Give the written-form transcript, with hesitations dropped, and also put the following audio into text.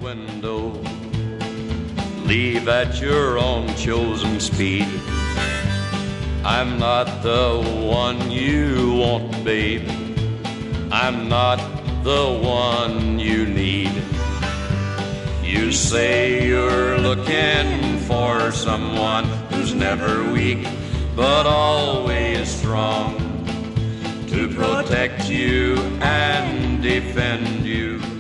window. Leave at your own chosen speed. I'm not the one you want, babe. I'm not the one you need. You say you're looking for someone who's never weak, but always strong, to protect you and defend you